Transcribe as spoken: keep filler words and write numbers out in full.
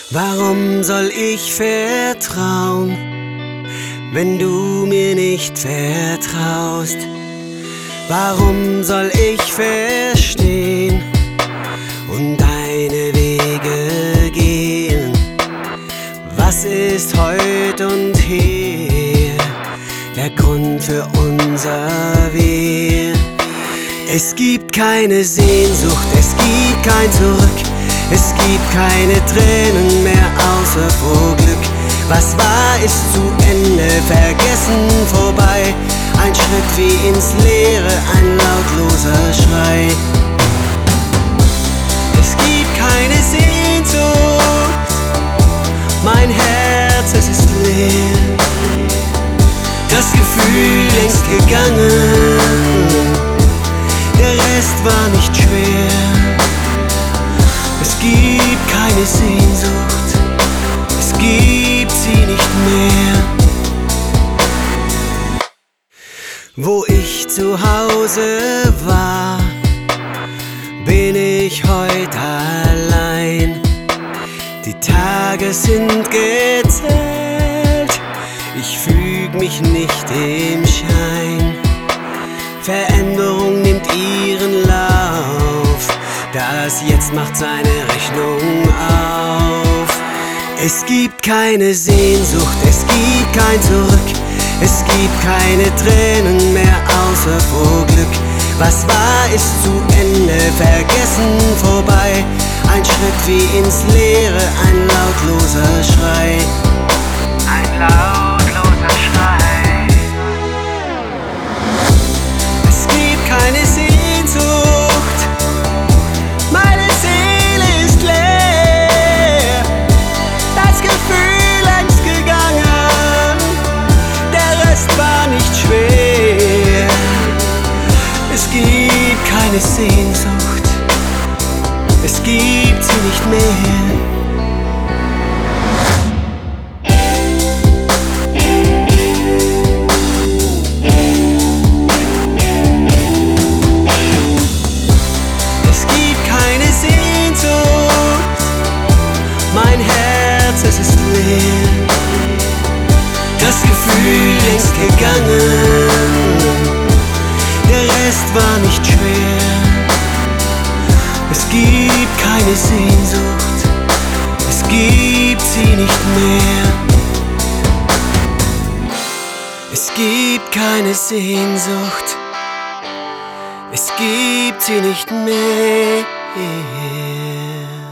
Warum soll ich vertrauen, wenn du mir nicht vertraust? Warum soll ich verstehen und deine Wege gehen? Was ist heut und hier der Grund für unser Wir? Es gibt keine Sehnsucht, es gibt kein Zurück, es gibt keine Tränen mehr außer vor Glück. Was war, ist zu Ende, vergessen, vorbei. Ein Schritt wie ins Leere, ein lautloser Schrei. Es gibt keine Sehnsucht, mein Herz, es ist leer. Das Gefühl längst gegangen, der Rest war nicht schwer. Es gibt keine Sehnsucht, es gibt sie nicht mehr. Wo ich zu Hause war, bin ich heut allein. Die Tage sind gezählt, ich füg mich nicht im Schein. Veränderung nimmt ihren Lauf, das Jetzt macht seine Rechnung auf. Es gibt keine Sehnsucht, es gibt kein Zurück, es gibt keine Tränen mehr außer vor Glück. Was war, ist zu Ende, vergessen, vorbei. Ein Schritt wie ins Leere, ein lautloser Schrei. Ein lautloser Schrei. Es gibt keine Sehnsucht, meine Seele ist leer. Das Gefühl längst gegangen, der Rest war nicht schwer. Es gibt keine Sehnsucht, es gibt sie nicht mehr. Mein Herz, es ist leer. Das Gefühl längst gegangen, der Rest war nicht schwer. Es gibt keine Sehnsucht, es gibt sie nicht mehr. Es gibt keine Sehnsucht, es gibt sie nicht mehr.